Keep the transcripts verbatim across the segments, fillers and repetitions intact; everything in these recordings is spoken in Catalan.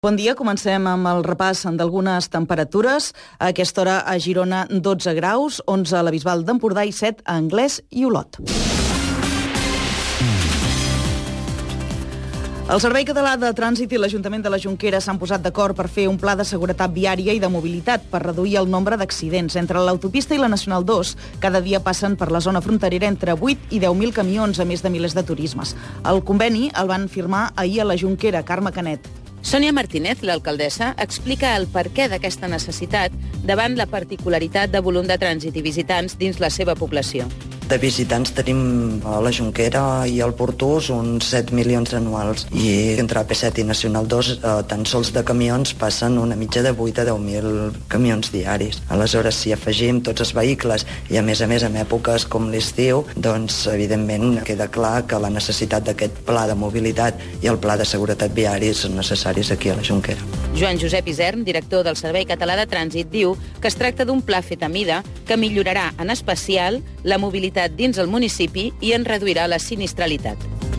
Bon dia, comencem amb el repàs d'algunes temperatures. A aquesta hora a Girona dotze graus, onze a la Bisbal d'Empordà i set a Anglès i Olot. El Servei Català de Trànsit i l'Ajuntament de la Jonquera s'han posat d'acord per fer un pla de seguretat viària i de mobilitat per reduir el nombre d'accidents. Entre l'autopista i la Nacional dos, cada dia passen per la zona fronterera entre vuit i deu mil camions, a més de milers de turismes. El conveni el van firmar ahir a la Jonquera. Carme Canet. Sònia Martínez, l'alcaldessa, explica el perquè d'aquesta necessitat davant la particularitat de volum de trànsit i visitants dins la seva població. De visitants tenim a la Jonquera i al Portús uns set milions anuals i entre A P set i Nacional dos eh, tan sols de camions passen una mitja de vuit a deu mil camions diaris. Aleshores, si afegim tots els vehicles i a més a més en èpoques com l'estiu, doncs evidentment queda clar que la necessitat d'aquest pla de mobilitat i el pla de seguretat viària són necessaris aquí a la Jonquera. Joan Josep Isern, director del Servei Català de Trànsit, diu que es tracta d'un pla fet a mida que millorarà en especial la mobilitat dins el municipi i en reduirà la sinistralitat.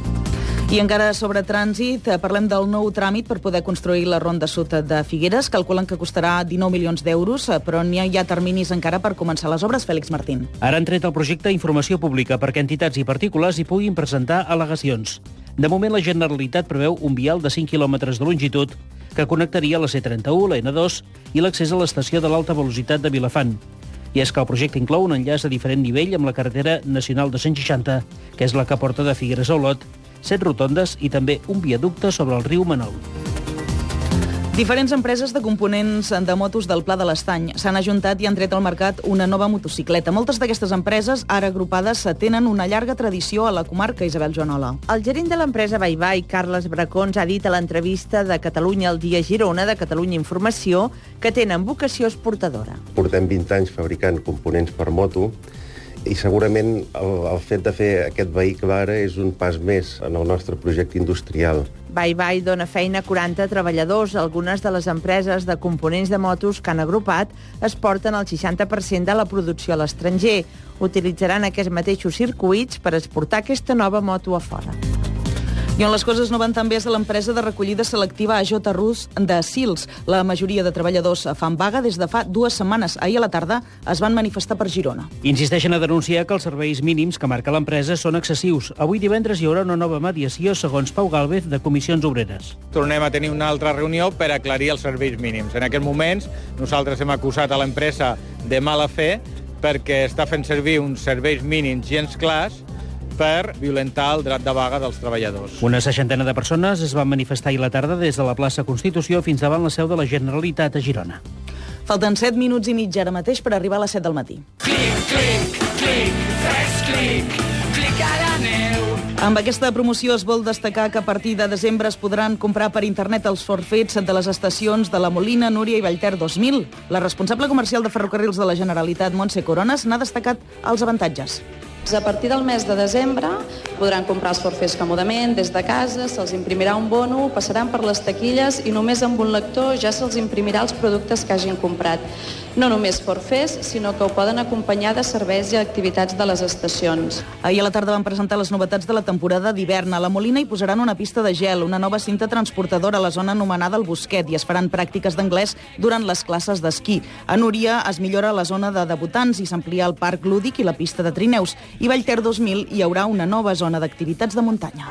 I encara sobre trànsit, parlem del nou tràmit per poder construir la Ronda Sud de Figueres. Calculen que costarà dinou milions d'euros, però n'hi ha ja terminis encara per començar les obres. Fèlix Martín. Ara han tret el projecte Informació Pública perquè entitats i particulars hi puguin presentar al·legacions. De moment, la Generalitat preveu un vial de cinc quilòmetres de longitud que connectaria la C trenta-u, la N dos i l'accés a l'estació de l'alta velocitat de Vilafant. I és que el projecte inclou un enllaç a diferent nivell amb la carretera nacional dos cents seixanta, que és la que porta de Figueres a Olot, set rotondes i també un viaducte sobre el riu Manol. Diferents empreses de components de motos del Pla de l'Estany s'han ajuntat i han tret al mercat una nova motocicleta. Moltes d'aquestes empreses, ara agrupades, tenen una llarga tradició a la comarca. Isabel Joanola. El gerent de l'empresa Bye Bye, Carles Bracons, ha dit a l'entrevista de Catalunya al Dia Girona, de Catalunya Informació, que tenen vocació exportadora. Portem vint anys fabricant components per moto i segurament el, el fet de fer aquest vehicle ara és un pas més en el nostre projecte industrial. Bye Bye dona feina a quaranta treballadors. Algunes de les empreses de components de motos que han agrupat es porten el seixanta per cent de la producció a l'estranger. Utilitzaran aquests mateixos circuits per exportar aquesta nova moto a fora. I on les coses no van tan bé és a l'empresa de recollida selectiva A J Rus de Sils. La majoria de treballadors fan vaga des de fa dues setmanes. Ahir a la tarda es van manifestar per Girona. Insisteixen a denunciar que els serveis mínims que marca l'empresa són excessius. Avui divendres hi haurà una nova mediació, segons Pau Gálvez, de Comissions Obreres. Tornem a tenir una altra reunió per aclarir els serveis mínims. En aquests moments nosaltres hem acusat a l'empresa de mala fe perquè està fent servir uns serveis mínims gens clars per violentar el dret de vaga dels treballadors. Una seixantena de persones es van manifestar ahir a la tarda des de la plaça Constitució fins davant la seu de la Generalitat a Girona. Falten set minuts i mig ara mateix per arribar a les set del matí. Clic, clic, clic, fes clic, clic a la neu. Amb aquesta promoció es vol destacar que a partir de desembre es podran comprar per internet els forfets de les estacions de la Molina, Núria i Vallter dos mil. La responsable comercial de Ferrocarrils de la Generalitat, Montse Coronas, n'ha destacat els avantatges. A partir del mes de desembre podran comprar els forfets còmodament des de casa, se'ls imprimirà un bono, passaran per les taquilles i només amb un lector ja se'ls imprimirà els productes que hagin comprat. No només forfets, sinó que ho poden acompanyar de serveis i activitats de les estacions. Ahir a la tarda van presentar les novetats de la temporada d'hivern. A la Molina hi posaran una pista de gel, una nova cinta transportadora a la zona anomenada el Bosquet i es faran pràctiques d'anglès durant les classes d'esquí. A Núria es millora la zona de debutants i s'amplia el parc lúdic i la pista de trineus. I Vallter dos mil hi haurà una nova zona d'activitats de muntanya.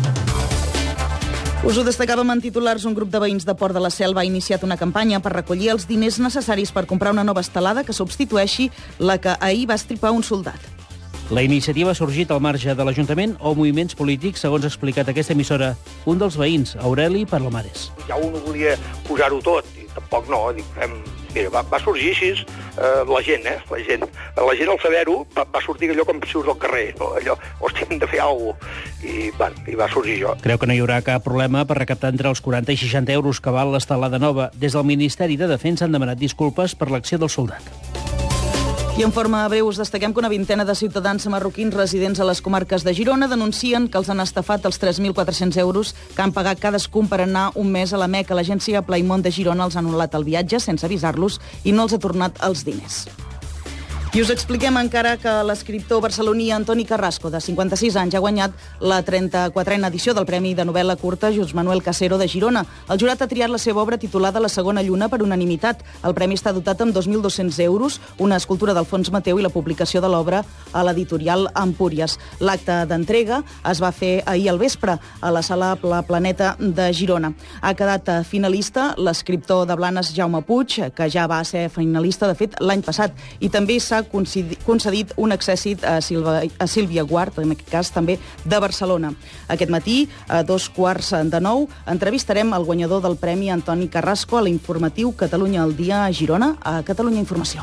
Us ho destacàvem en titulars. Un grup de veïns de Port de la Selva ha iniciat una campanya per recollir els diners necessaris per comprar una nova estelada que substitueixi la que ahir va estripar un soldat. La iniciativa ha sorgit al marge de l'Ajuntament o moviments polítics, segons ha explicat aquesta emissora un dels veïns, Aureli Palomares. Ja un volia posar-ho tot, i tampoc no, dic, fem... Mira, va, va sorgir així eh, la gent, eh? La gent, la gent al saber-ho va, va sortir allò com si surts al carrer, no? Allò, hòstia, hem de fer alguna cosa, i, bueno, i va sorgir això. Creu que no hi haurà cap problema per recaptar entre els quaranta i seixanta euros que val l'estelada nova. Des del Ministeri de Defensa han demanat disculpes per l'acció del soldat. I en forma breu us destaquem que una vintena de ciutadans marroquins residents a les comarques de Girona denuncien que els han estafat els tres mil quatre-cents euros que han pagat cadascun per anar un mes a la Meca. L'agència Plaimont de Girona els ha anul·lat el viatge sense avisar-los i no els ha tornat els diners. I us expliquem encara que l'escriptor barceloní Antoni Carrasco, de cinquanta-sis anys, ha guanyat la trenta-quatrena edició del Premi de Novel·la Curta Just Manuel Casero de Girona. El jurat ha triat la seva obra titulada La segona lluna per unanimitat. El premi està dotat amb dos mil dos-cents euros, una escultura d'Alfons Mateu i la publicació de l'obra a l'editorial Empúries. L'acte d'entrega es va fer ahir al vespre a la sala La Planeta de Girona. Ha quedat finalista l'escriptor de Blanes Jaume Puig, que ja va ser finalista, de fet, l'any passat, i també s'ha concedit un accèssit a, Silva, a Sílvia Guart, en aquest cas també de Barcelona. Aquest matí, a dos quarts de nou, entrevistarem el guanyador del Premi Antoni Carrasco a l'informatiu Catalunya al dia a Girona, a Catalunya Informació.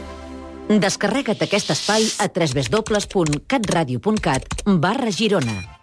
Descarrega't aquest espai a w w w punt catradio punt cat barra Girona.